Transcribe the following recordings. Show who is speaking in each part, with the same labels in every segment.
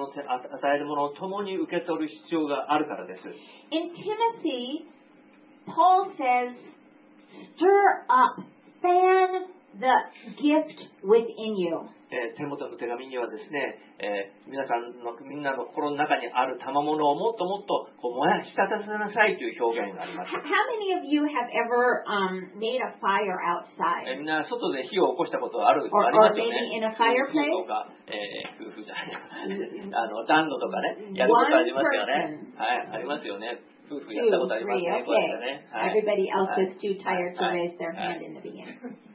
Speaker 1: 与えるものを共に受け取る必要があるからです。
Speaker 2: In Timothy, Paul says, stir up, fan the gift within you.
Speaker 1: テモテの手紙にはですね、みんなの心の中にある賜物をもっともっと燃やし立たせなさいという表現があります。
Speaker 2: How many of you have ever made a fire outside?
Speaker 1: みんな外で火を起こしたことありますよ
Speaker 2: or
Speaker 1: ね。
Speaker 2: maybe in a fireplace?
Speaker 1: 夫婦とか、夫婦じゃない暖炉とかね、やることありますよね。はい、ありますよね。夫婦やったことありますね。
Speaker 2: 2, 3,
Speaker 1: こうやってね。はい、
Speaker 2: Everybody else is too tired to
Speaker 1: はい、
Speaker 2: raise their hand in the beginning.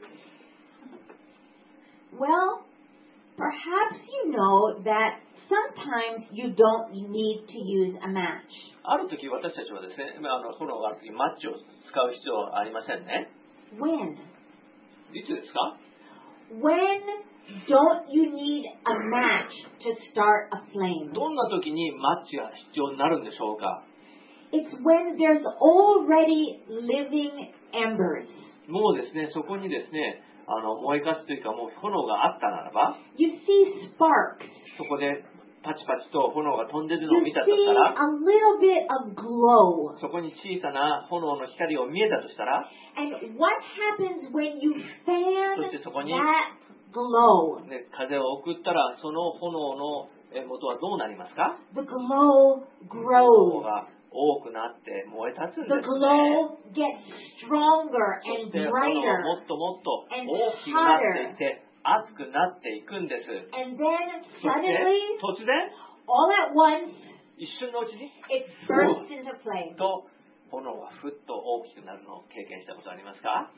Speaker 2: Well, perhaps you know that sometimes you don't need to use a match.
Speaker 1: ある時私たちはですね、炎がある時マッチを使う必要はありませんね。
Speaker 2: When?
Speaker 1: いつですか？
Speaker 2: When don't you need a match to start a flame?
Speaker 1: どんな時にマッチが必要になるんでしょうか？
Speaker 2: It's when there's already living embers.
Speaker 1: もうですね、そこにですね、燃えかすというかもう炎があったならば、
Speaker 2: You see sparks.
Speaker 1: そこでパチパチと炎が飛んでるの
Speaker 2: You
Speaker 1: を見たと
Speaker 2: see
Speaker 1: したら、
Speaker 2: a little bit of glow.
Speaker 1: そこに小さな炎の光を見えたとしたら、
Speaker 2: And what happens when you fan
Speaker 1: そしてそこに
Speaker 2: that glow?
Speaker 1: ね、風を送ったらその炎の元はどうなりますか？
Speaker 2: The glow
Speaker 1: 炎
Speaker 2: grows.
Speaker 1: が多くなって燃え立つん
Speaker 2: The
Speaker 1: ですね。
Speaker 2: glow gets stronger
Speaker 1: そ
Speaker 2: and
Speaker 1: して炎
Speaker 2: brighter.
Speaker 1: はもっともっと大きくなっていって熱くなっていくんです。
Speaker 2: And then
Speaker 1: そして
Speaker 2: suddenly,
Speaker 1: 突然
Speaker 2: all at once,
Speaker 1: 一瞬のうちに
Speaker 2: it bursts into flame.
Speaker 1: と炎がふっと大きくなるのを経験したことありますか？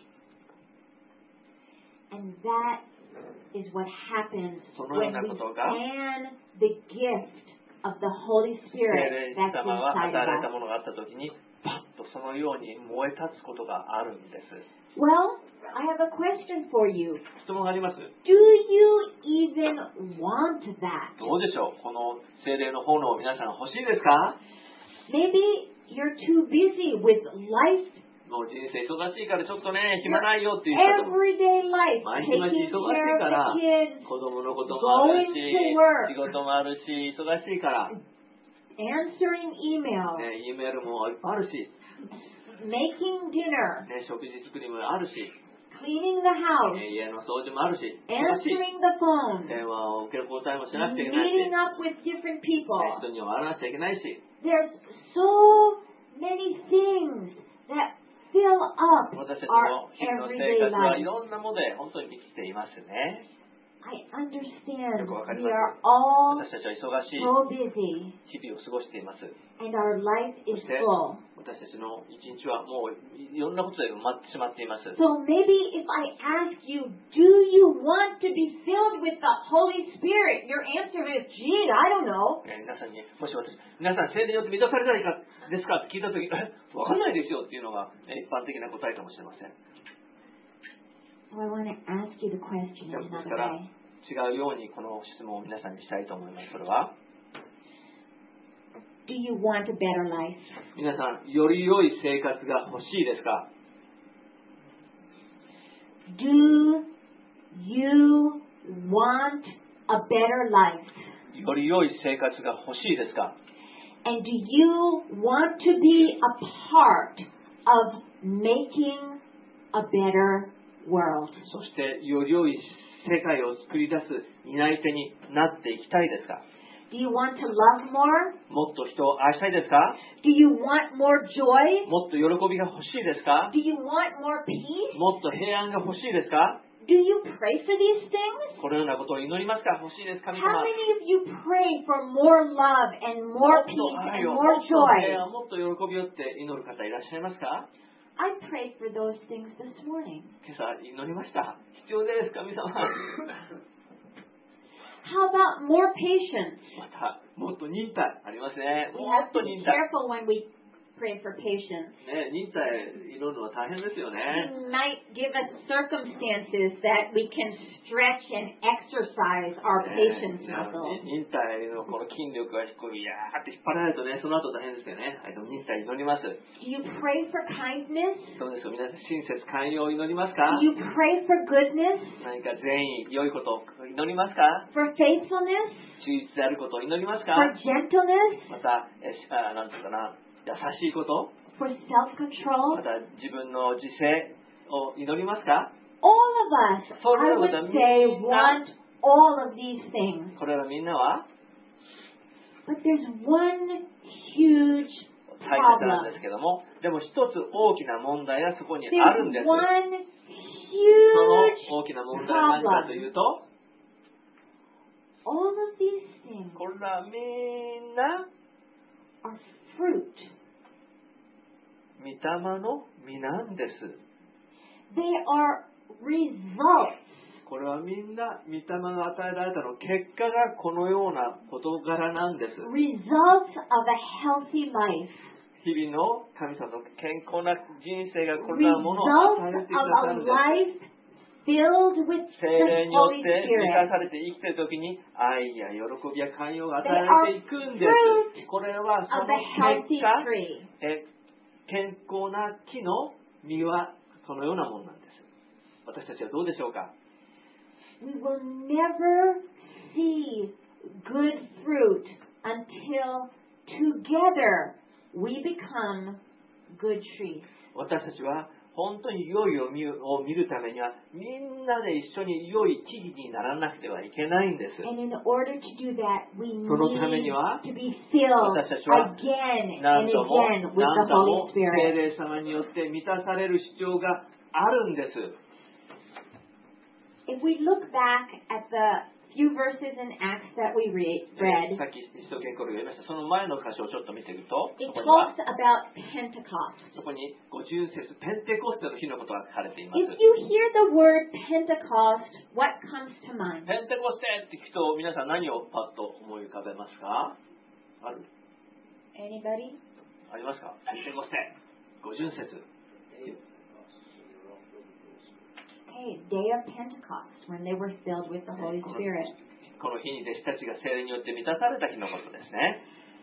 Speaker 2: And that is what happens
Speaker 1: そのよう
Speaker 2: when
Speaker 1: な
Speaker 2: we
Speaker 1: ことが
Speaker 2: fan the gift of the Holy
Speaker 1: 聖
Speaker 2: Spirit
Speaker 1: 霊
Speaker 2: that's
Speaker 1: 様が
Speaker 2: inside
Speaker 1: 与えられ
Speaker 2: of
Speaker 1: た
Speaker 2: us.
Speaker 1: ものがあったときにパッとそのように燃え立つことがあるんです。
Speaker 2: Well, I have a question for you.
Speaker 1: 質問があります。
Speaker 2: Do you even want that?
Speaker 1: どうでしょう、この聖霊の炎を皆さん欲しいですか？
Speaker 2: Maybe you're too busy with life,
Speaker 1: もう人生忙しいからちょっとね暇ないよっていう人も
Speaker 2: everyday life,
Speaker 1: 毎日毎日
Speaker 2: taking
Speaker 1: 忙しい
Speaker 2: care
Speaker 1: か
Speaker 2: of
Speaker 1: ら
Speaker 2: the kids,
Speaker 1: 子供のこともあるし
Speaker 2: going to work,
Speaker 1: 仕事もあるし忙しいから、
Speaker 2: answering emails,
Speaker 1: ね、E メールもいっぱいあるし、
Speaker 2: making dinner,
Speaker 1: ね、食事作りもあるし、
Speaker 2: cleaning the house,
Speaker 1: 家の掃除もあるし、
Speaker 2: answering the phone,
Speaker 1: 電話を受ける交代もしなくちゃいけないし、
Speaker 2: meeting up with different people.
Speaker 1: 人には会わなくちゃいけないし、
Speaker 2: There's so many things that fill up
Speaker 1: 私たち
Speaker 2: our
Speaker 1: の日々の生
Speaker 2: everyday
Speaker 1: 活はい
Speaker 2: life.
Speaker 1: ろんなもので本当に満ちていますね。
Speaker 2: I understand
Speaker 1: よくわかり
Speaker 2: we
Speaker 1: ます。
Speaker 2: are all
Speaker 1: 私たちは忙しい
Speaker 2: so busy
Speaker 1: 日々を過ごしています。
Speaker 2: and our life
Speaker 1: そ
Speaker 2: is
Speaker 1: して
Speaker 2: full.
Speaker 1: 私たちの一日はもういろんなことで埋まってしまっています。
Speaker 2: So maybe if I ask you, do you want to be filled with the Holy Spirit? Your answer is, gee, I don't know.
Speaker 1: 皆さんにもし皆さん聖霊によって満たされないかですかって聞いたとき、わかんないですよっていうのが一般的な答えかもしれません。
Speaker 2: So I want to ask you the question
Speaker 1: で
Speaker 2: in
Speaker 1: す
Speaker 2: another
Speaker 1: から
Speaker 2: way.
Speaker 1: 違うようにこの質問を皆さんにしたいと思います。それは
Speaker 2: Do you want a better life?
Speaker 1: 皆さんより良い生活が欲しいですか？
Speaker 2: Do you want a better life?
Speaker 1: より良い生活が欲しいですか？
Speaker 2: And do you want to be a part of making a better world?
Speaker 1: そしてより良い世界を作り出す担い手になっていきたいですか？
Speaker 2: Do you want to love more?
Speaker 1: もっと人を愛したいですか？
Speaker 2: Do you want more joy?
Speaker 1: もっと喜びが欲しいですか？
Speaker 2: Do you want more peace?
Speaker 1: もっと平安が欲しいですか？
Speaker 2: Do you pray for these things?
Speaker 1: このようなことを祈りますか？欲しいです神
Speaker 2: How
Speaker 1: 様。
Speaker 2: many of you pray for more love and
Speaker 1: も
Speaker 2: more
Speaker 1: っと
Speaker 2: peace
Speaker 1: 愛
Speaker 2: and
Speaker 1: を、
Speaker 2: more
Speaker 1: もっと平
Speaker 2: joy?
Speaker 1: 安、もっと喜びをって祈る方いらっしゃいますか？
Speaker 2: I prayed for those things this morning.
Speaker 1: 今朝祈りました。必要です神様。
Speaker 2: How about more patience?
Speaker 1: またもっと忍耐ありますね。
Speaker 2: We
Speaker 1: も
Speaker 2: have
Speaker 1: っ
Speaker 2: to
Speaker 1: と
Speaker 2: be
Speaker 1: 忍耐。
Speaker 2: careful when we pray for patience.
Speaker 1: ね、忍耐祈るのは大変ですよ
Speaker 2: He
Speaker 1: ね。
Speaker 2: might give us circumstances that we can stretch and exercise our
Speaker 1: ね
Speaker 2: patience muscle.
Speaker 1: 忍耐のこの筋力が低い、いやーって引っ張られるとね、その後大変ですけどね。はい、でも忍耐祈ります。
Speaker 2: Do you pray for kindness?
Speaker 1: どうですか、皆さん、親切寛容を祈りますか？
Speaker 2: Do you pray for goodness?
Speaker 1: 何か善意、良いことを祈りますか？
Speaker 2: For faithfulness?
Speaker 1: 忠実であることを祈りますか？
Speaker 2: For gentleness?
Speaker 1: また、なんていうかな、優しいこと、
Speaker 2: For
Speaker 1: ま
Speaker 2: self-control?
Speaker 1: た自分の自制を祈りますか？
Speaker 2: All of us,
Speaker 1: So
Speaker 2: I would say, want all of these things.
Speaker 1: これらみんなは
Speaker 2: But there's one huge
Speaker 1: 大切なんで
Speaker 2: problem.
Speaker 1: すけども、でも一つ大きな問題がそこにあ
Speaker 2: There's
Speaker 1: るんです。
Speaker 2: one
Speaker 1: その
Speaker 2: huge
Speaker 1: 大きな問題は何かというと、
Speaker 2: all of these things
Speaker 1: これらみんな
Speaker 2: are fruit.
Speaker 1: 御霊の実なんです。
Speaker 2: They are results.
Speaker 1: これはみんな御霊が与えられたの結果がこのような事柄なんです。
Speaker 2: Results of a healthy life.
Speaker 1: 日々の神様の健康な人生がこれらのものを与
Speaker 2: Results
Speaker 1: えてくだ
Speaker 2: of
Speaker 1: さ
Speaker 2: a
Speaker 1: るんです。
Speaker 2: life filled with
Speaker 1: 聖
Speaker 2: the
Speaker 1: 霊によっ
Speaker 2: Holy
Speaker 1: て満た
Speaker 2: Spirit.
Speaker 1: されて生きているときに愛や喜びや寛容が与
Speaker 2: They
Speaker 1: えられていくんで
Speaker 2: are
Speaker 1: す。これはそ
Speaker 2: Of
Speaker 1: の
Speaker 2: a
Speaker 1: 結
Speaker 2: healthy
Speaker 1: 果、
Speaker 2: tree.
Speaker 1: 健康な木の実はこのようなものなんです。私たちはどうでしょうか？
Speaker 2: We will never see good fruit until together we become good trees.
Speaker 1: 私たちは本当に良いを見るためにはみんなで一緒に良い木々にならなくてはいけないんです。
Speaker 2: And in order to do that, we need
Speaker 1: そのためには
Speaker 2: to be filled
Speaker 1: 私たちは
Speaker 2: again
Speaker 1: 何
Speaker 2: and
Speaker 1: 度も
Speaker 2: again with
Speaker 1: 何
Speaker 2: the
Speaker 1: 度も
Speaker 2: Holy
Speaker 1: 聖
Speaker 2: Spirit.
Speaker 1: 霊様によって満たされる必要があるんです。
Speaker 2: If we look back at the few verses in Acts that we read,
Speaker 1: さっき一生懸命これが言いました。その前の箇所をちょっと見ていくと、
Speaker 2: it
Speaker 1: そこには
Speaker 2: talks about Pentecost.
Speaker 1: そこに50節ペンテコステの日のことが書かれていま
Speaker 2: If
Speaker 1: す。
Speaker 2: you hear the word Pentecost, what comes to mind?
Speaker 1: ペンテコステって聞くと皆さん何をパッと思い浮かべますか？ある？
Speaker 2: Anybody?
Speaker 1: ありますか？ペンテコステ50節。
Speaker 2: Hey, day of Pentecost, when they were filled with the Holy Spirit.
Speaker 1: この日に弟子たちが聖霊によって満たされた日のことですね。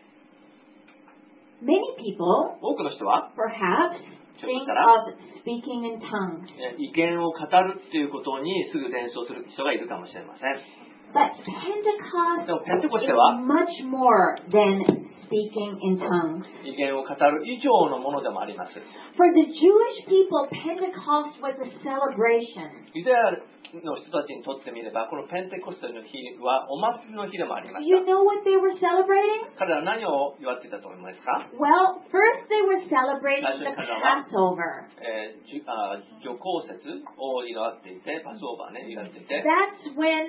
Speaker 2: Many people
Speaker 1: 多くの人は
Speaker 2: perhaps
Speaker 1: ちょっ
Speaker 2: think
Speaker 1: としたら
Speaker 2: of speaking in tongues.
Speaker 1: 意見を語るっていうことにすぐ連想する人がいるかもしれません。
Speaker 2: But Pentecost
Speaker 1: でもペンテコス
Speaker 2: is
Speaker 1: テは
Speaker 2: much more than speaking in tongues.
Speaker 1: 意見を語る以上のものでもあります。
Speaker 2: For the Jewish people, Pentecost was a celebration.
Speaker 1: ユダヤの人たちにとってみれば、このペンテコステの日はお祭りの日でもありま
Speaker 2: Do
Speaker 1: し
Speaker 2: you
Speaker 1: た。
Speaker 2: know what they were celebrating?
Speaker 1: 彼らは何を祝っていたと思いますか？
Speaker 2: Well, first they were celebrating the Passover.
Speaker 1: 除光節を祝っていて、パスオーバーね、祝っていて、
Speaker 2: That's when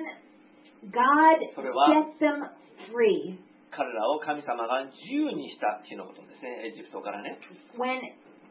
Speaker 2: God set them free.
Speaker 1: 彼らを神様が自由にした日のことですね、エジプトからね。
Speaker 2: When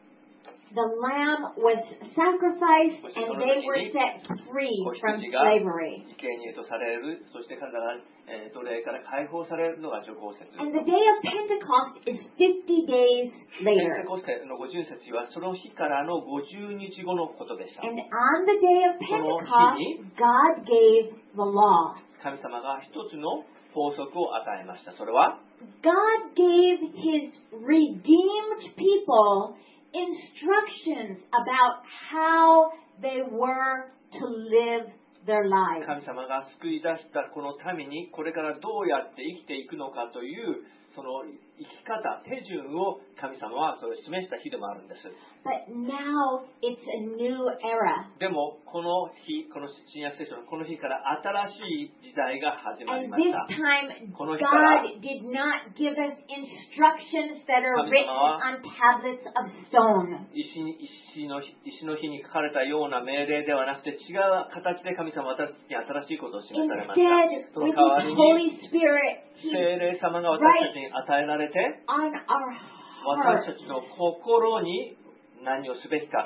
Speaker 2: the lamb was sacrificed and they were set free from slavery.
Speaker 1: 生贄とされる、そして彼らが奴隷から解放されるのが除光節。
Speaker 2: And the day of Pentecost is 50 days
Speaker 1: ペン
Speaker 2: later.
Speaker 1: テコステの50節はその日からの50日後のことでした。
Speaker 2: And on the day of Pentecost, God gave the law.
Speaker 1: 神様が一つの法則を与えました。それは
Speaker 2: God gave His redeemed people instructions about how they were to live their lives.
Speaker 1: 神様が救い出したこの民にこれからどうやって生きていくのかというその生き方、手順を神様はそれを示した日でもあるんです。
Speaker 2: But now it's a new era.
Speaker 1: でもこの日、この新約聖書のこの日から新しい時代が始まり
Speaker 2: And
Speaker 1: まし
Speaker 2: this
Speaker 1: た。
Speaker 2: time,
Speaker 1: この日から
Speaker 2: God did not give us instructions that are
Speaker 1: 神
Speaker 2: written
Speaker 1: 様は
Speaker 2: on tablets of stone.
Speaker 1: 石の日に書かれたような命令ではなくて違う形で神様は私たちに新しいことを示されました。
Speaker 2: Instead,
Speaker 1: その
Speaker 2: with
Speaker 1: 代わ
Speaker 2: His
Speaker 1: りに
Speaker 2: Holy Spirit,
Speaker 1: 聖
Speaker 2: He
Speaker 1: 霊様が私たちに与えられて
Speaker 2: on our
Speaker 1: 私
Speaker 2: hearts.
Speaker 1: たちの心に何をすべきか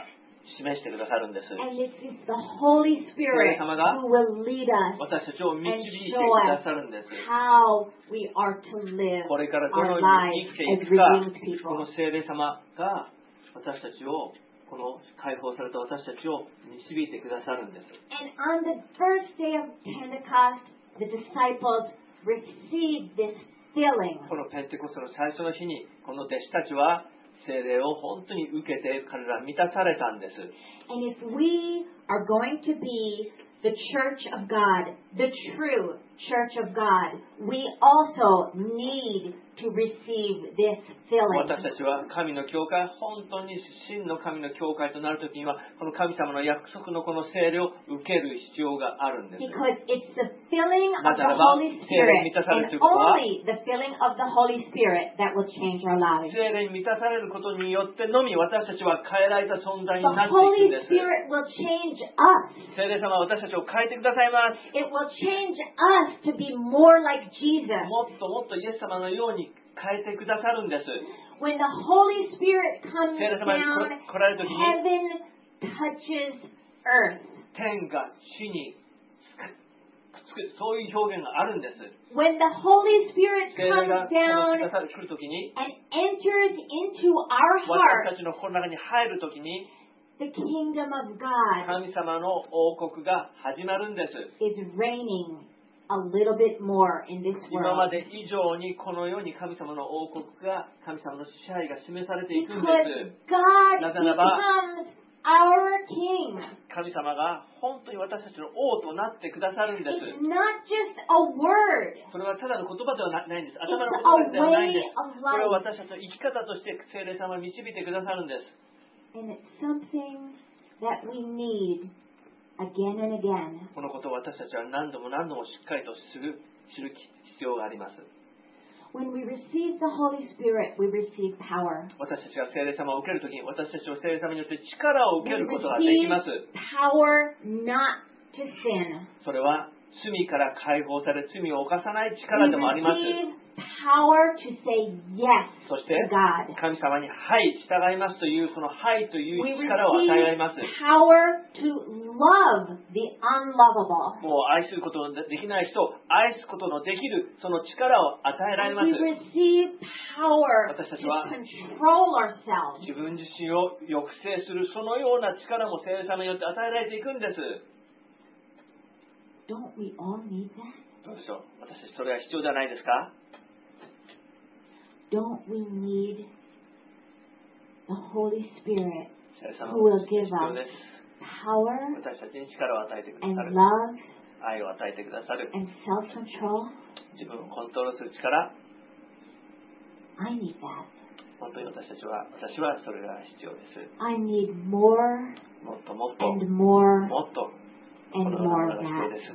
Speaker 1: 示してくださるんです。
Speaker 2: And it is the Holy Spirit who will lead us
Speaker 1: 私たちを導い
Speaker 2: and
Speaker 1: て
Speaker 2: show
Speaker 1: くだ
Speaker 2: us
Speaker 1: さるんです。
Speaker 2: how we are to live
Speaker 1: これからど
Speaker 2: our
Speaker 1: のよう
Speaker 2: lives
Speaker 1: に生きてい
Speaker 2: as
Speaker 1: くか、
Speaker 2: redeemed
Speaker 1: この
Speaker 2: people.
Speaker 1: 聖霊様が私たちを、この解放された私たちを導いてくださるんです。
Speaker 2: And on the first day of Pentecost, the disciples received this filling.
Speaker 1: このペンテコステの最初の日に、この弟子たちは聖霊を本当に受けて彼ら満たされたんです。
Speaker 2: And if we are going to be the church of God, the true church of God, we also need to receive this filling.
Speaker 1: 私たちは神の教会、本当に真の神の教会となるときには、この神様の約束のこの聖霊を受ける必要があるんです。
Speaker 2: Because it's the filling of the Holy Spirit, and only the filling of the Holy Spirit that will change our lives.
Speaker 1: 聖霊に満たされることによってのみ私たちは変えられた存在に
Speaker 2: The
Speaker 1: なっていくん
Speaker 2: Holy
Speaker 1: です。
Speaker 2: Spirit will change us.
Speaker 1: 聖霊様は私たちを変えてくださいます。
Speaker 2: It will change us to be more like Jesus.
Speaker 1: もっともっとイエス様のように変えてくださるんです。
Speaker 2: When the Holy Spirit comes
Speaker 1: 聖霊様が
Speaker 2: down,
Speaker 1: 来られるときに
Speaker 2: heaven touches earth.
Speaker 1: 天が地にくっつく、そういう表現があるんです。
Speaker 2: When the Holy Spirit
Speaker 1: 聖霊が
Speaker 2: comes down
Speaker 1: 来るときに
Speaker 2: and enters into our
Speaker 1: 私た
Speaker 2: heart,
Speaker 1: ちの心の中に入るときに
Speaker 2: the kingdom of God
Speaker 1: 神様の王国が始まるんです。
Speaker 2: is reigning a little bit more in this
Speaker 1: 今ま
Speaker 2: world.
Speaker 1: で以上にこの世に神様の王国が、神様の支配が示されていくんで
Speaker 2: Because
Speaker 1: す。
Speaker 2: God
Speaker 1: なぜならば
Speaker 2: becomes our King.
Speaker 1: 神様が本当に私たちの王となってくださるんです。
Speaker 2: It's not just a word.
Speaker 1: それはただの言葉ではないんです。
Speaker 2: It's
Speaker 1: 頭の
Speaker 2: a
Speaker 1: 言葉ではないんで
Speaker 2: way
Speaker 1: す。
Speaker 2: of
Speaker 1: これ
Speaker 2: life.
Speaker 1: を私たちの生き方として聖霊様が導いてくださるんです。
Speaker 2: And it's something that we need again and again.
Speaker 1: このことを私たちは何度も何度もしっかりと知る必要があります。
Speaker 2: When we receive the Holy Spirit, we receive power.
Speaker 1: 私たちが聖霊様を受けるときに、私たちは聖霊様によって力を受
Speaker 2: We
Speaker 1: けることができ
Speaker 2: receive
Speaker 1: ます。
Speaker 2: power not to sin.
Speaker 1: それは罪から解放され、罪を犯さない力
Speaker 2: We
Speaker 1: でもあります。
Speaker 2: receive power to say yes
Speaker 1: そして
Speaker 2: to God.
Speaker 1: 神様にはい従いますというそのはいという
Speaker 2: We
Speaker 1: 力を与えられ
Speaker 2: receive
Speaker 1: ます。
Speaker 2: power to love the unlovable.
Speaker 1: もう愛することのできない人を愛すことのできるその力を与えられま
Speaker 2: We
Speaker 1: す。
Speaker 2: receive power to
Speaker 1: 私たちは
Speaker 2: control ourselves.
Speaker 1: 自分自身を抑制するそのような力も聖霊様によって与えられていくんです。
Speaker 2: Don't we all need that?
Speaker 1: どうでしょう。私たちそれは必要じゃないですか。
Speaker 2: Don't we need the Holy Spirit
Speaker 1: 聖霊様
Speaker 2: who
Speaker 1: は
Speaker 2: will give
Speaker 1: 必要
Speaker 2: us
Speaker 1: です。
Speaker 2: power
Speaker 1: 私たちに力を与えてくだ
Speaker 2: and
Speaker 1: さる。
Speaker 2: love
Speaker 1: 愛を与えてくださる。
Speaker 2: and self-control?
Speaker 1: 自分をコントロールする力。
Speaker 2: I need that.
Speaker 1: 本当に私はそれが必要です。
Speaker 2: I need more
Speaker 1: もっともっと
Speaker 2: and more
Speaker 1: もっとこ
Speaker 2: and
Speaker 1: のようなも
Speaker 2: more
Speaker 1: の
Speaker 2: of
Speaker 1: が必要
Speaker 2: that.
Speaker 1: です。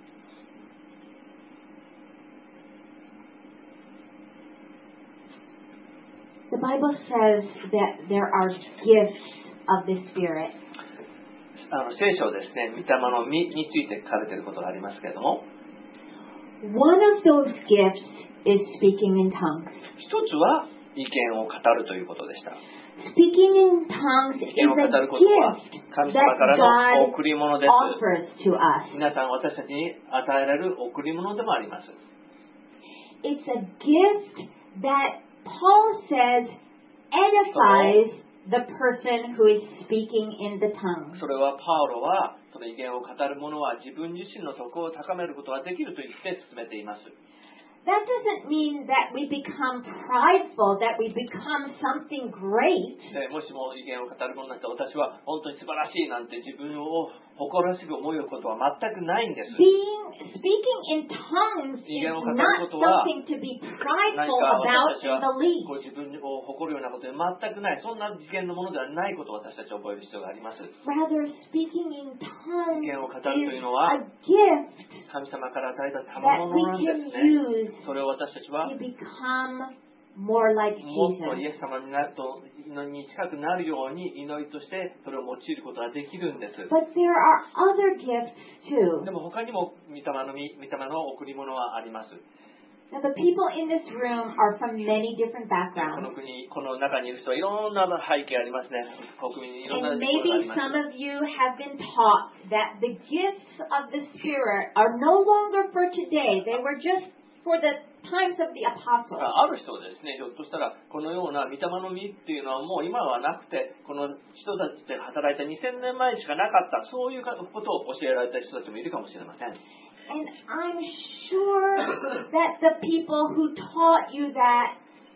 Speaker 2: The Bible says that there are gifts of the Spirit.
Speaker 1: 聖書ですね、御霊の実について書かれていることがありますけれども、
Speaker 2: One of those gifts is speaking in tongues.
Speaker 1: 一つは意見を語るということでした。
Speaker 2: Speaking in tongues
Speaker 1: 意
Speaker 2: is
Speaker 1: 見を語
Speaker 2: a
Speaker 1: ることは
Speaker 2: gift
Speaker 1: 神様からの
Speaker 2: that
Speaker 1: 贈り物で
Speaker 2: God
Speaker 1: す。
Speaker 2: offers to us.
Speaker 1: 皆さん私たちに与えられる贈り物でもあります。
Speaker 2: It's a gift that Paul says edifies the person who is speaking in the tongue.
Speaker 1: それはパウロはその意見を語る者は自分自身の底を高めることができると言って進めています。
Speaker 2: That doesn't mean that we become prideful, that we become something great.
Speaker 1: でもしも意見を語る者の人は私は本当に素晴らしいなんて自分を誇らしく思うことは全くないんです。
Speaker 2: Speaking in tongues is not something to be
Speaker 1: 何
Speaker 2: prideful
Speaker 1: か
Speaker 2: about
Speaker 1: 私たちは
Speaker 2: in the least.
Speaker 1: こう自分を誇るようなことで全くない、そんな次元のものではないことを私たちは覚える必要があります。
Speaker 2: Rather, speaking in tongues
Speaker 1: 意見を語ると
Speaker 2: is
Speaker 1: いうのは
Speaker 2: a gift
Speaker 1: 神様から与えた
Speaker 2: that
Speaker 1: 賜物
Speaker 2: we
Speaker 1: なんで
Speaker 2: can
Speaker 1: すね。
Speaker 2: use
Speaker 1: それを私たちは
Speaker 2: to become more like
Speaker 1: もっとイ
Speaker 2: Jesus.
Speaker 1: エス様になるとに近くなるように祈りとしてそれを用いることができるんです。
Speaker 2: But there are other gifts too.
Speaker 1: でも他にも御霊の贈り物はあります。
Speaker 2: Now, the people in this room are from many different
Speaker 1: こ
Speaker 2: backgrounds.
Speaker 1: の国、この中にいる人はいろんな背景ありますね。国民にいろんな
Speaker 2: And
Speaker 1: ところがあり
Speaker 2: maybe
Speaker 1: ます。
Speaker 2: some of you have been taught that the gifts of the Spirit are no longer for today. They were just for the times of the apostles.
Speaker 1: ある人はですね、ひょっとしたらこのような御霊の実っていうのはもう今はなくて、この人たちで働いた2000年前にしかなかった、そういうことを教えられた人たちもいるかもしれません。
Speaker 2: And I'm sure that the people who taught you that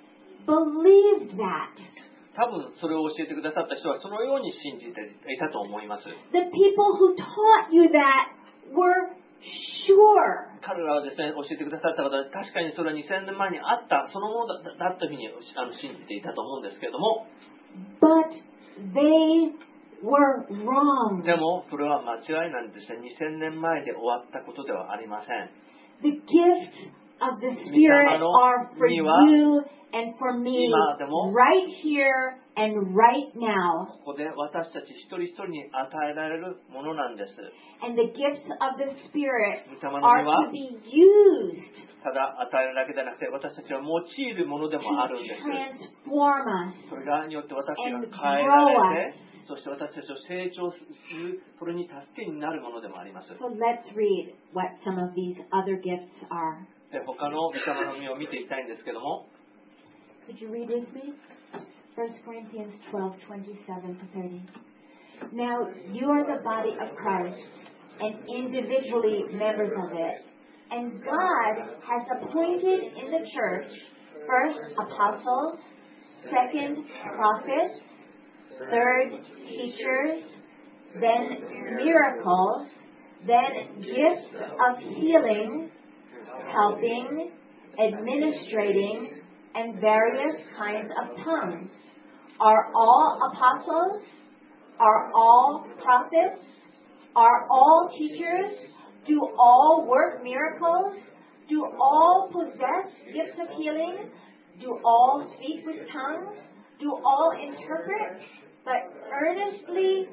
Speaker 2: believed that.
Speaker 1: 多分それを教えてくださった人はそのように信じていたと思います。
Speaker 2: The people who taught you that were sure.
Speaker 1: 彼らはですね、教えてくださった方は確かにそれは2000年前にあったそのものだったというふうに信じていたと思うんですけれども、
Speaker 2: But they were wrong.
Speaker 1: でもそれは間違いなんですね。2000年前で終わったことではありません。
Speaker 2: The gifts of the Spirit are for you and for me right here and right now.
Speaker 1: ここで私たち一人一人に与えられるものなんです。
Speaker 2: And the gifts of the Spirit
Speaker 1: 御霊の
Speaker 2: are
Speaker 1: 実は
Speaker 2: to be used
Speaker 1: ただ与えるだけではなくて、私たちは用いるもので
Speaker 2: to
Speaker 1: もあるんです。
Speaker 2: transform us.
Speaker 1: それによって私が変えられて、そして私たちを成長する、それに助けになるものでもあります。
Speaker 2: So let's read what some of these other gifts are.
Speaker 1: で、他の御霊の実を見ていきたいんですけども、
Speaker 2: Could you read with me? 1 Corinthians 12:27 to 30. Now you are the body of Christ and individually members of it. And God has appointed in the church first apostles, second prophets, third teachers, then miracles, then gifts of healing, helping, administrating, and various kinds of tongues. Are all apostles? Are all prophets? Are all teachers? Do all work miracles? Do all possess gifts of healing? Do all speak with tongues? Do all interpret? But earnestly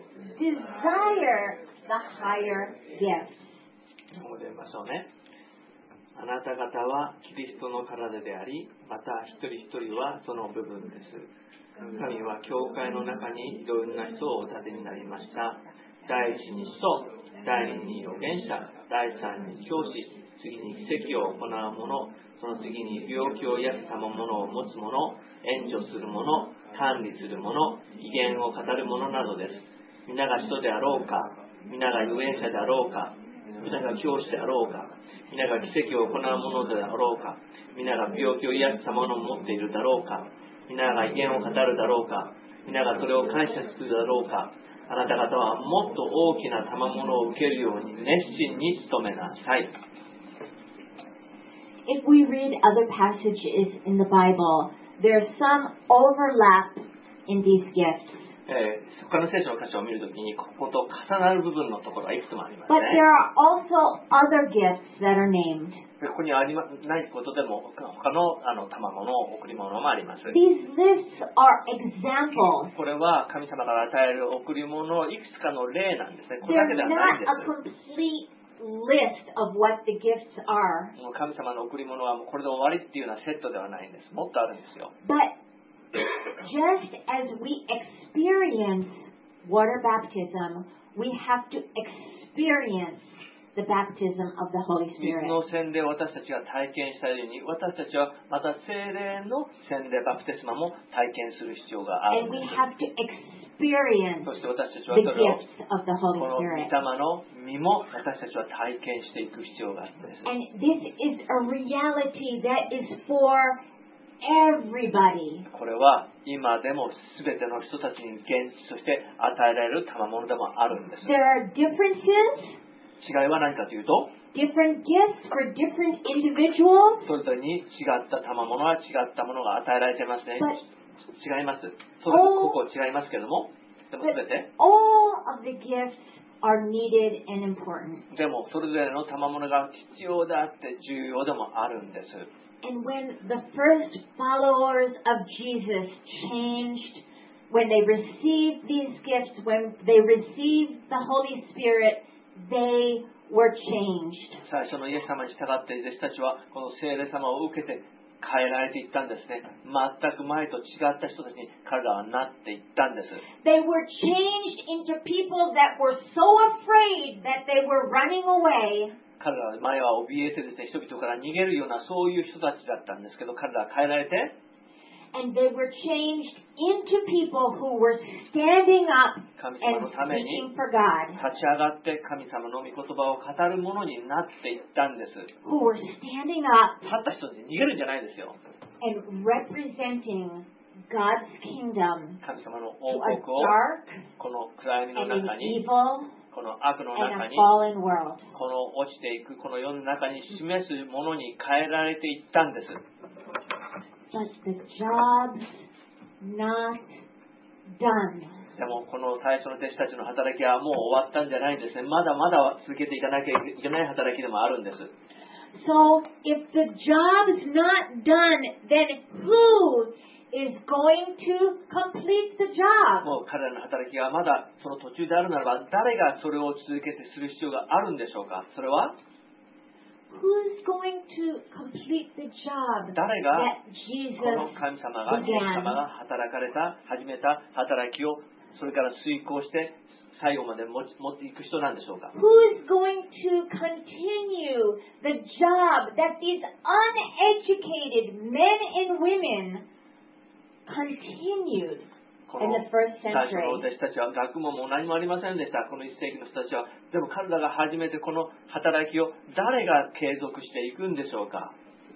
Speaker 2: desire the higher gifts.
Speaker 1: ここで言いましょうね。あなた方はキリストの体であり、また一人一人はその部分です。神は教会の中にいろんな人をお立てになりました。第一に使徒、第二に預言者、第三に教師、次に奇跡を行う者、その次に病気を癒す賜物を持つ者、援助する者、管理する者、威厳を語る者などです。皆が使徒であろうか、皆が預言者であろうか、皆が教師であろうか、皆が奇跡を行う者であろうか、皆が病気を癒す賜物を持っているだろうか、皆が威厳を語るだろうか、皆がそれを感謝するだろうか、あなた方はもっと大きな賜物を受けるように熱心に努めなさい。
Speaker 2: If we read other passages in the Bible, there's some overlap in these gifts.
Speaker 1: 他の聖書の箇所を見るときにここと重なる部分のところはいくつもあります
Speaker 2: But
Speaker 1: ね。
Speaker 2: there are also other gifts that are named.
Speaker 1: ここにありないことでも他の賜物、贈り物もあります。
Speaker 2: These lists are examples.
Speaker 1: これは神様から与える贈り物のいくつかの例なんですね。これだ
Speaker 2: They're
Speaker 1: けではないん
Speaker 2: not
Speaker 1: で
Speaker 2: a
Speaker 1: す。
Speaker 2: complete list of what the gifts are.
Speaker 1: もう神様の贈り物はもうこれで終わりっていうようなセットではないんです。もっとあるんですよ。
Speaker 2: But just as we experience water baptism, we have to experience the baptism of the Holy
Speaker 1: 水
Speaker 2: Spirit.
Speaker 1: の洗礼を私たちが体験したように、私たちはまた聖霊の洗礼バプテスマも体験する必要がある
Speaker 2: And
Speaker 1: ん
Speaker 2: we
Speaker 1: です。
Speaker 2: have to experience
Speaker 1: そして私たちは
Speaker 2: the
Speaker 1: それを
Speaker 2: gifts of the
Speaker 1: こ
Speaker 2: Holy
Speaker 1: の御霊
Speaker 2: Spirit.
Speaker 1: の実も私たちは体験していく必要があるんです。
Speaker 2: And this is a reality that is for everybody.
Speaker 1: これは今でも全ての人たちに現実として与えられる賜物でもあるんです。
Speaker 2: There are differences,
Speaker 1: 違いは何かというと、
Speaker 2: different gifts for different individuals,
Speaker 1: それぞれに違った賜物は違ったものが与えられていますね。
Speaker 2: but
Speaker 1: 違います。それここ違いますけれども、でも
Speaker 2: but
Speaker 1: 全て、
Speaker 2: all of the gifts are needed and important.
Speaker 1: でもそれぞれの賜物が必要であって重要でもあるんです。
Speaker 2: And when the first followers of Jesus changed, when they received these gifts, when they received the Holy Spirit, they were changed.
Speaker 1: 最初のイエス様に従って弟子たちはこの聖霊様を受けて変えられていったんですね。全く前と違った人たちに彼らはなっていったんです。
Speaker 2: They were changed into people that were so afraid that they were running away.
Speaker 1: 彼らは前は怯えてですね、人々から逃げるようなそういう人たちだったんですけど、彼らは変えられて、
Speaker 2: And they were changed into people who were standing up
Speaker 1: 神
Speaker 2: and
Speaker 1: 様のために
Speaker 2: speaking for God.
Speaker 1: 立ち上がって神様の御言葉を語るものになっていったんです。
Speaker 2: Who were standing up
Speaker 1: 立った人たちに逃げるんじゃないですよ。
Speaker 2: and representing God's kingdom
Speaker 1: 神様の
Speaker 2: to
Speaker 1: 王
Speaker 2: a
Speaker 1: 国を
Speaker 2: dark
Speaker 1: この暗闇の
Speaker 2: and an
Speaker 1: 中に、
Speaker 2: evil
Speaker 1: この悪の
Speaker 2: and
Speaker 1: 中
Speaker 2: a
Speaker 1: に、
Speaker 2: fallen world.
Speaker 1: この落ちていくこの世の中に示すものに変えられていったんです。
Speaker 2: But the job's not done.
Speaker 1: でもこの最初の弟子たちの働きはもう終わったんじゃないんですね。まだまだ続けていかなきゃいけない働きでもあるんです。
Speaker 2: So if the job's not done, then who is going to complete the job?
Speaker 1: もう彼らの働きがまだその途中であるならば、誰がそれを続けてする必要があるんでしょうか。それは
Speaker 2: Who's going to complete the job
Speaker 1: 誰が
Speaker 2: that
Speaker 1: この
Speaker 2: Jesus
Speaker 1: 神様が、イエス様が働かれた、始めた働きをそれから遂行して最後まで持っていく人なんでしょうか。
Speaker 2: Who is going to continue the job that these uneducated men and women continued
Speaker 1: こ
Speaker 2: in
Speaker 1: の
Speaker 2: the first
Speaker 1: 最初の
Speaker 2: century?
Speaker 1: 弟子たちは学問も何もありませんでした。この1世紀の人たちは。でも彼らが始めてこの働きを誰が継続していくんでしょうか。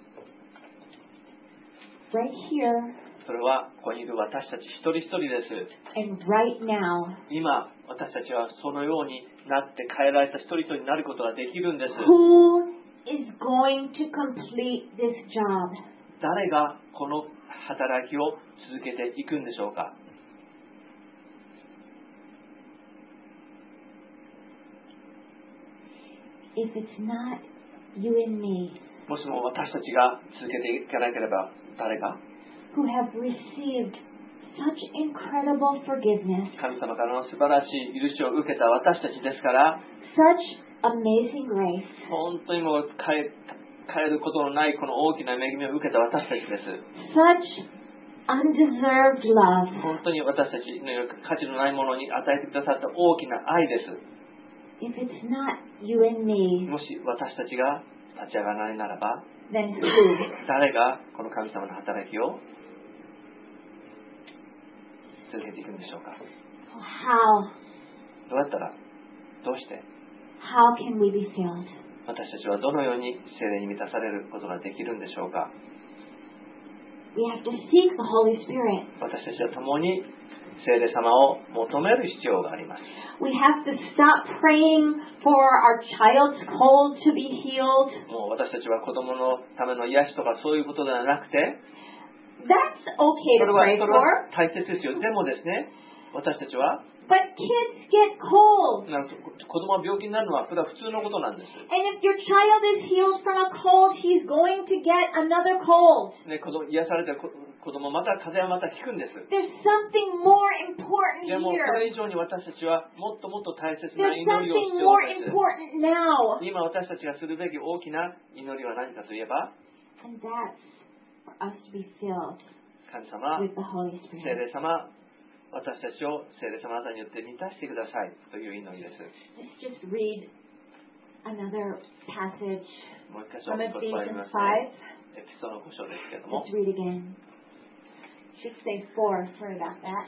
Speaker 2: Right here
Speaker 1: それはここにいる私たち一人一人です。
Speaker 2: and right now.
Speaker 1: 今私たちはそのようになって変えられた一人一人になることができるんです。
Speaker 2: Who is going to complete this job?
Speaker 1: 誰がこの働きを続けていくんでしょうか。
Speaker 2: If it's not you and me
Speaker 1: もしも私たちが続けていかなければ誰が
Speaker 2: who have received such incredible forgiveness,
Speaker 1: 神様からの素晴らしい許しを受けた私たちですから、
Speaker 2: such amazing grace,
Speaker 1: 本当にもう変えることのないこの大きな恵みを受けた私たちです。
Speaker 2: such undeserved love.
Speaker 1: 本当に私たちの価値のないものに与えてくださった大きな愛です。
Speaker 2: If it's not you and me,
Speaker 1: もし私たちが立ち上がらないならば、
Speaker 2: then who?
Speaker 1: 誰がこの神様の働きを続けていくんでしょうか。
Speaker 2: So how?
Speaker 1: どうやったら、どうして
Speaker 2: How can we be filled?
Speaker 1: 私たちはどのように聖霊に満たされることができるんでしょうか。
Speaker 2: We have to seek the Holy Spirit.
Speaker 1: 私たちは共に聖霊様を求める必要があります。
Speaker 2: We have to stop praying for our child's cold to be healed.
Speaker 1: もう私たちは子供のための癒しとかそういうことではなくて、
Speaker 2: That's okay
Speaker 1: そ
Speaker 2: to
Speaker 1: れは
Speaker 2: pray for.
Speaker 1: 大切ですよ。でもですね、私たちは
Speaker 2: But kids get cold.
Speaker 1: なんと子供は病気になるのはこれは普通のことなんです。
Speaker 2: And if your child is healed from a cold, he's going to get another cold.
Speaker 1: ね、癒された子供また風邪はまたひくんです。
Speaker 2: There's something more important
Speaker 1: でもこ
Speaker 2: here.
Speaker 1: れ以上に私たちはもっともっと大切な
Speaker 2: There's
Speaker 1: 祈りを
Speaker 2: something
Speaker 1: 必
Speaker 2: more
Speaker 1: 要です。
Speaker 2: important now.
Speaker 1: 今私たちがするべき大きな祈りは何かといえば、
Speaker 2: And that's for us to be filled
Speaker 1: 神様、
Speaker 2: with the Holy
Speaker 1: 聖
Speaker 2: Spirit.
Speaker 1: 霊様、私たちを聖霊様方によって満たしてくださいという祈りです。
Speaker 2: Let's just read another passage
Speaker 1: もう一箇所
Speaker 2: from
Speaker 1: お伝えしま
Speaker 2: Ephesians
Speaker 1: す
Speaker 2: 5.
Speaker 1: ね。エピソード5章ですけれども、
Speaker 2: Let's read again. Should say 4. Sorry about that.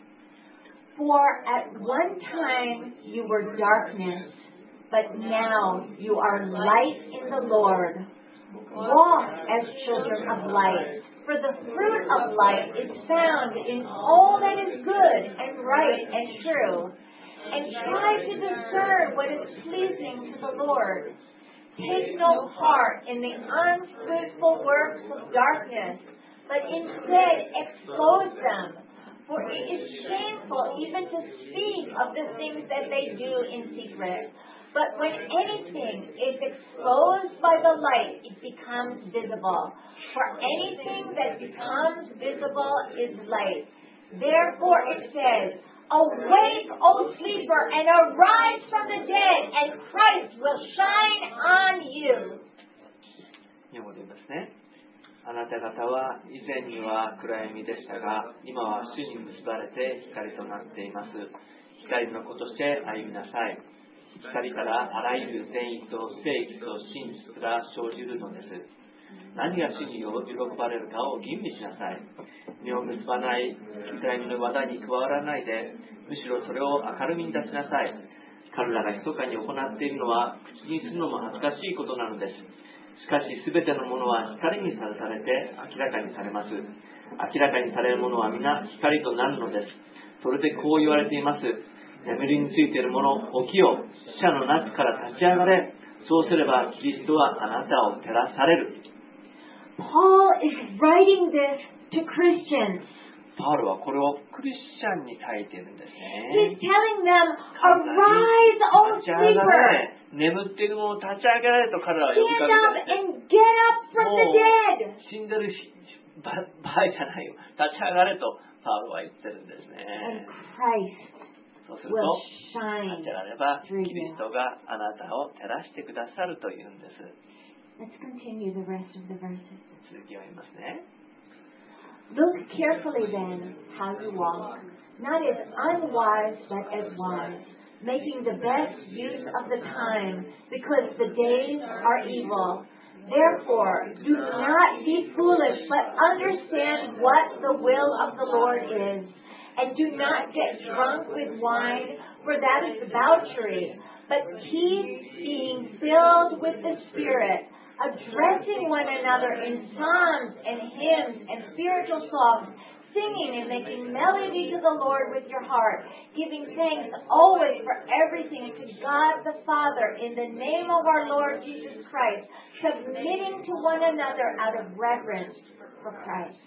Speaker 2: For at one time you were darkness, but now you are light in the Lord. Walk as children of light, for the fruit of light is found in all that is good and right and true. And try to discern what is pleasing to the Lord. Take no part in the unfruitful works of darkness, but instead expose them. For it is shameful even to speak of the things that they do in secret. But when anything is exposed by the light, it becomes visible. For anything that becomes visible is light. Therefore it says, Awake, O sleeper, and arise from the dead, and Christ will shine on you.
Speaker 1: 日本語で言いますね。あなた方は以前には暗闇でしたが、今は主に結ばれて光となっています。光の子として歩みなさい。光からあらゆる善意と正義と真実が生じるのです。何が主に喜ばれるかを吟味しなさい。身を結ばない暗闇の技に加わらないで、むしろそれを明るみに出しなさい。彼らが密かに行っているのは口にするのも恥ずかしいことなのです。しかしすべてのものは光にさらされて明らかにされます。明らかにされるものは皆光となるのです。それでこう言われています。眠りについているもの、起きよ。死者の中から立ち上がれ。そうすればキリストはあなたを照らされる。
Speaker 2: Paul is writing this to Christians.
Speaker 1: パウロはこれをクリスチャンに書いているんです
Speaker 2: He's
Speaker 1: ね。
Speaker 2: telling them, arise, O
Speaker 1: 立ち上が
Speaker 2: sleeper.
Speaker 1: れ。眠っているものを立ち上がれと彼らは呼び
Speaker 2: Stand
Speaker 1: か
Speaker 2: up
Speaker 1: けているん
Speaker 2: and
Speaker 1: です。
Speaker 2: get up from the dead.
Speaker 1: 死んでる場合じゃないよ。立ち上がれとパウロは言ってるんです
Speaker 2: And
Speaker 1: ね。
Speaker 2: Christ
Speaker 1: そうする
Speaker 2: will
Speaker 1: と、
Speaker 2: shine
Speaker 1: 立ち上がればキ
Speaker 2: through
Speaker 1: リ
Speaker 2: you.
Speaker 1: ストがあなたを照らしてくださるというんです。
Speaker 2: Let's continue the rest of the verses.
Speaker 1: 続きを言いますね。
Speaker 2: Look carefully then how you walk, not as unwise but as wise, making the best use of the time, because the days are evil. Therefore, do not be foolish, but understand what the will of the Lord is. And do not get drunk with wine, for that is debauchery, but keep being filled with the Spirit, addressing one another in psalms and hymns and spiritual songs, singing and making melody to the Lord with your heart, giving thanks always for everything to God the Father in the name of our Lord Jesus Christ, submitting to one another out of reverence for Christ.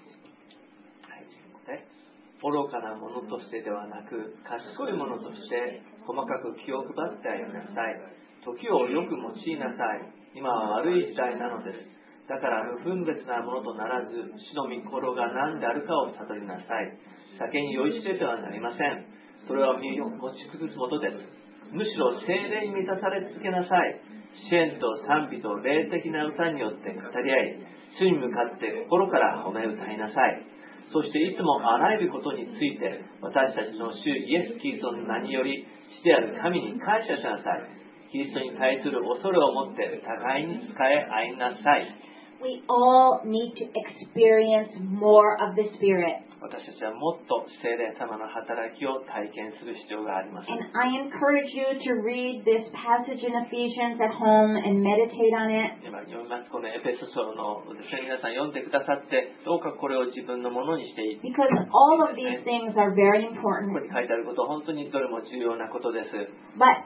Speaker 1: 愚かなものとしてではなく、賢いものとして細かく気を配って歩みなさい。時をよく用いなさい。今は悪い時代なのです。だから無分別なものとならず、主の御心が何であるかを悟りなさい。酒に酔いしれてはなりません。それは身を持ち崩すことです。むしろ聖霊に満たされ続けなさい。支援と賛美と霊的な歌によって語り合い、主に向かって心から褒め歌いなさい。そしていつもあらゆることについて私たちの主イエス・キリストの名により父である神に感謝しなさい。キリストに対する恐れを持って互いに仕え合いなさい。
Speaker 2: We all need to experience more of the Spirit.
Speaker 1: 私たちはもっと聖霊様の働きを体験する必要があります。
Speaker 2: And I encourage you to read this passage in Ephesians at home and meditate on it.
Speaker 1: 今読みますこのエペソ書のですね、皆さん読んでくださってどうかこれを自分のものにしていって、
Speaker 2: Because all of these things are very
Speaker 1: こ
Speaker 2: important.
Speaker 1: こに書いてあることは本当にどれも重要なことです。
Speaker 2: But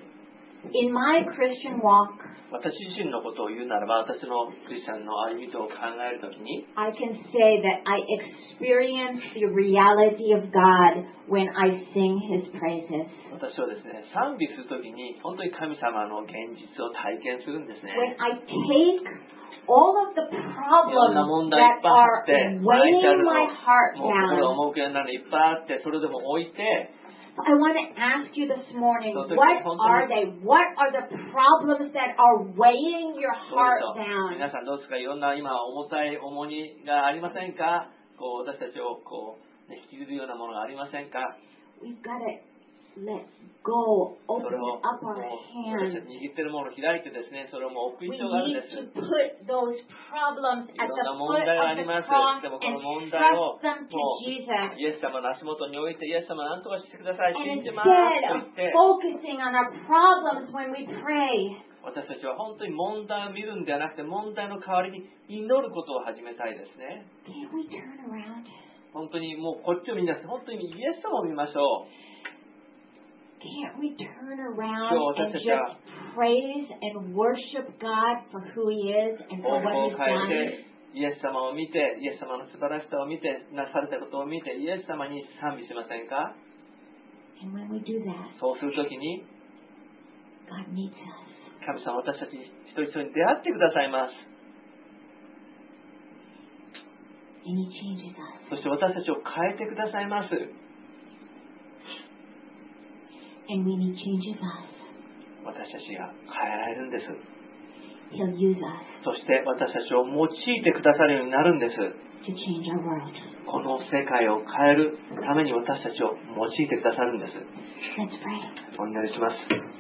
Speaker 2: in my Christian walk,
Speaker 1: 私自身のことを言うならば、私のクリスチャンの歩みとを考えるときに、
Speaker 2: I can say that I experience the reality of God when I sing His praises.
Speaker 1: 私はですね、賛美するときに本当に神様の現実を体験するんですね。
Speaker 2: When I take all of the
Speaker 1: いろんな
Speaker 2: problems
Speaker 1: 問題いっ
Speaker 2: that
Speaker 1: ぱいあっ
Speaker 2: are
Speaker 1: て、泣いてあ
Speaker 2: weighing
Speaker 1: るの
Speaker 2: my heart
Speaker 1: もう心
Speaker 2: down,
Speaker 1: を重くやるのいっぱいあって、それでも置いて、
Speaker 2: I want to ask you this morning,
Speaker 1: So
Speaker 2: what are they? What are the problems that are weighing your
Speaker 1: どう
Speaker 2: heart
Speaker 1: でしょう
Speaker 2: down?
Speaker 1: 皆さんどうですか、いろんな今重たい重荷がありませんか。こう私たちをこう、ね、引きずるようなものがありませんか。
Speaker 2: We've got to let go,
Speaker 1: そ
Speaker 2: open
Speaker 1: れを
Speaker 2: up
Speaker 1: も
Speaker 2: our
Speaker 1: う私た
Speaker 2: hands.
Speaker 1: ち握ってるものを開いてですね、それをもう置く
Speaker 2: We
Speaker 1: 必要があるん
Speaker 2: need
Speaker 1: です。
Speaker 2: to put those problems at the
Speaker 1: いろんな問
Speaker 2: foot
Speaker 1: 題があ
Speaker 2: of
Speaker 1: り
Speaker 2: the
Speaker 1: ます。
Speaker 2: cross
Speaker 1: でもこ
Speaker 2: and
Speaker 1: の問題
Speaker 2: trust
Speaker 1: を
Speaker 2: them to
Speaker 1: もう
Speaker 2: Jesus.
Speaker 1: イエス様の足元に置いて、イエス様何とかしてください、
Speaker 2: And
Speaker 1: 信じます
Speaker 2: instead
Speaker 1: と言って、
Speaker 2: of focusing on our problems when we pray,
Speaker 1: 私たちは本当に問題を見るんではなくて、問題の代わりに祈ることを始めたいですね。
Speaker 2: can't we turn around?
Speaker 1: 本当にもうこっちを見なくて、本当にイエス様を見ましょう。
Speaker 2: Can't we turn around
Speaker 1: Sure,
Speaker 2: and
Speaker 1: that's
Speaker 2: just
Speaker 1: a-
Speaker 2: praise and worship God for who He is and for
Speaker 1: 方
Speaker 2: what
Speaker 1: 向を
Speaker 2: He's
Speaker 1: 変
Speaker 2: done?
Speaker 1: えて、イエス様を見て、イエス様の素晴らしさを見て、なされたことを見て、イエス様に賛美しませんか。
Speaker 2: And when we do that,
Speaker 1: そうするときに、
Speaker 2: God meets us.
Speaker 1: 神様、私たち一人一人に出会ってくださいます。
Speaker 2: And He changes us.
Speaker 1: そして私たちを変えてくださいます。
Speaker 2: And when He changes us,
Speaker 1: 私たちが変えられるんです。
Speaker 2: He'll use us
Speaker 1: そして私たちを用いてくださるようになるんです。
Speaker 2: to change our world.
Speaker 1: この世界を変えるために私たちを用いてくださるんです。
Speaker 2: Let's pray.
Speaker 1: お祈りします。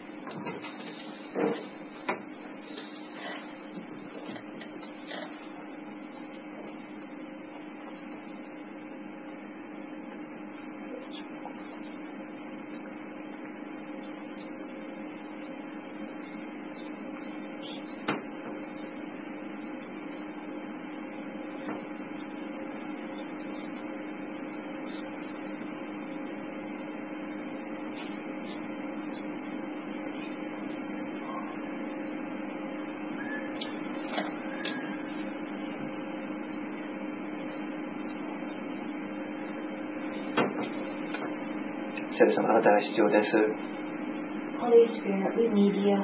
Speaker 1: 聖霊様、あなたが必要です。
Speaker 2: Holy Spirit, we need you.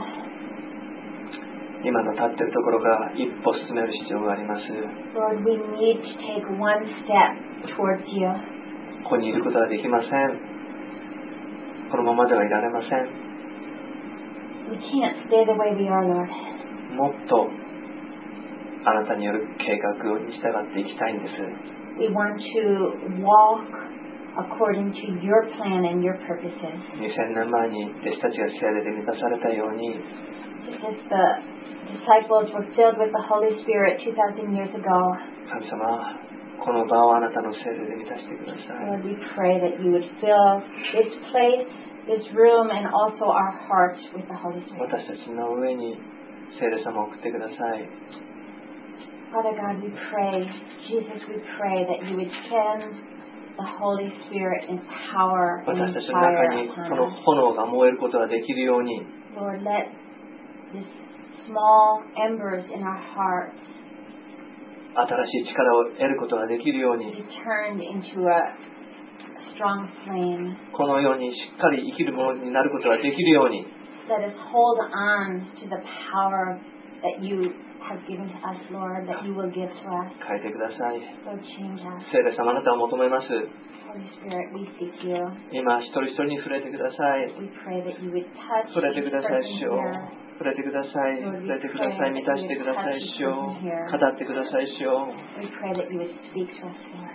Speaker 1: 今の立っているところから一歩進める必要があります。
Speaker 2: Lord, we need to take one step towards you.
Speaker 1: ここにいることはできません。このままではいられません。
Speaker 2: We can't stay the way we are, Lord.
Speaker 1: もっとあなたによる計画に従っていきたいんです。
Speaker 2: We want to walk according to your plan and your purposes.
Speaker 1: 2000年前に弟子たちが聖霊で満たされたように、
Speaker 2: Just as the disciples were filled with the Holy Spirit 2,000 years ago,
Speaker 1: 神様、この場をあなたの聖霊で満たしてください。
Speaker 2: Lord, we pray that you would fill this place, this room, and also our hearts with the Holy Spirit.
Speaker 1: 私たちの上に聖霊様を送ってください。
Speaker 2: Father God, we pray, Jesus, we pray that you would send the Holy Spirit in power and
Speaker 1: 私た
Speaker 2: in
Speaker 1: ちの中
Speaker 2: fire
Speaker 1: に
Speaker 2: upon
Speaker 1: その
Speaker 2: us.
Speaker 1: 炎が燃えることができるように、
Speaker 2: Lord, let this small embers in our hearts
Speaker 1: 新しい力を得ることができるように、
Speaker 2: be turned into a strong flame.
Speaker 1: このようにしっかり生きるものになることができるように、
Speaker 2: Let us hold on to the power that you have given to us, Lord, that you will give to us.
Speaker 1: 変えてください。
Speaker 2: Lord, change us.
Speaker 1: 聖霊様、あなたを求めます。
Speaker 2: Holy Spirit, we seek you.
Speaker 1: 今、一人一人に触れてください。
Speaker 2: We pray that you would touch
Speaker 1: 触れて
Speaker 2: each
Speaker 1: くださ
Speaker 2: person
Speaker 1: い、主よ。
Speaker 2: here.
Speaker 1: 触れてください。触れてください。満たしてください、主よ。語ってください、主よ。
Speaker 2: We pray that you would speak to us, Lord.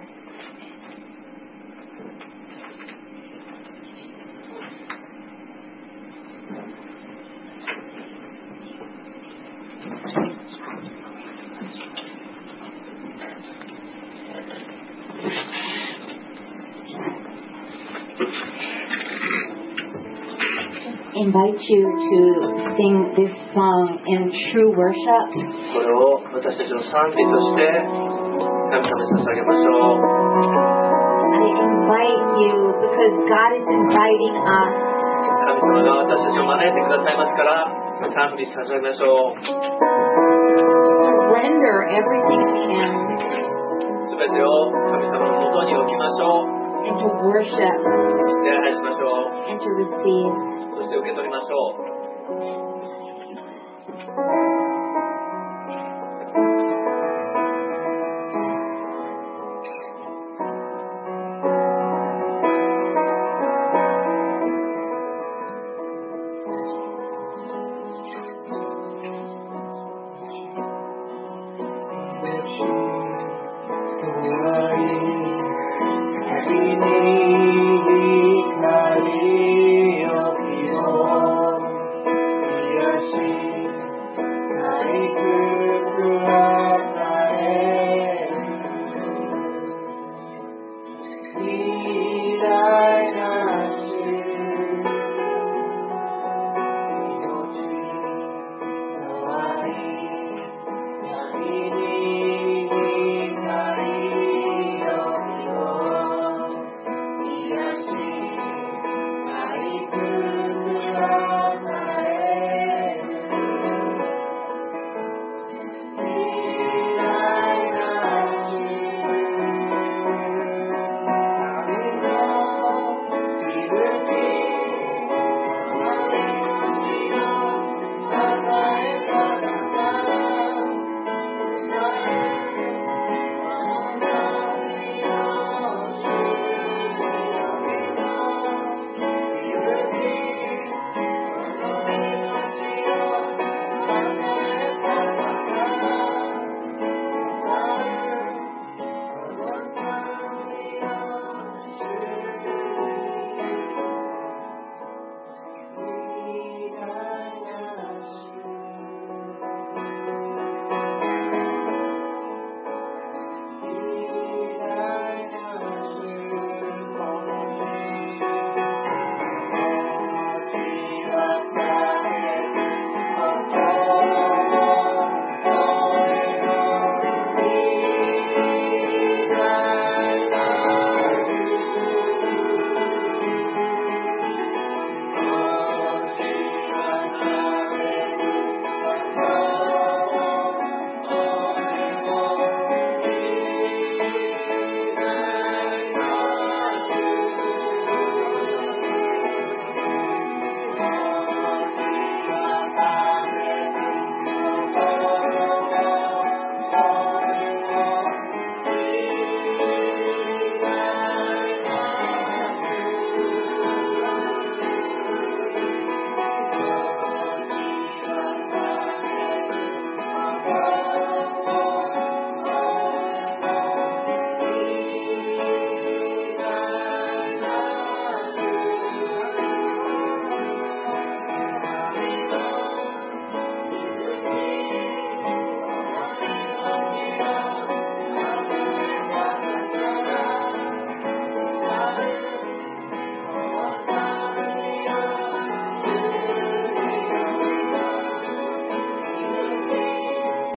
Speaker 2: Invite you to sing this song in true worship.
Speaker 1: これを私たちの賛美として神様に捧げましょう。
Speaker 2: I invite you because God is inviting us
Speaker 1: 神様が私たちを招いてくださいますから賛美捧げましょう。
Speaker 2: to surrender everything to Him
Speaker 1: すべてを神様のもとに置きましょう。
Speaker 2: and to worship
Speaker 1: 礼拝しましょう。
Speaker 2: and to receive.
Speaker 1: そして受け取りましょう。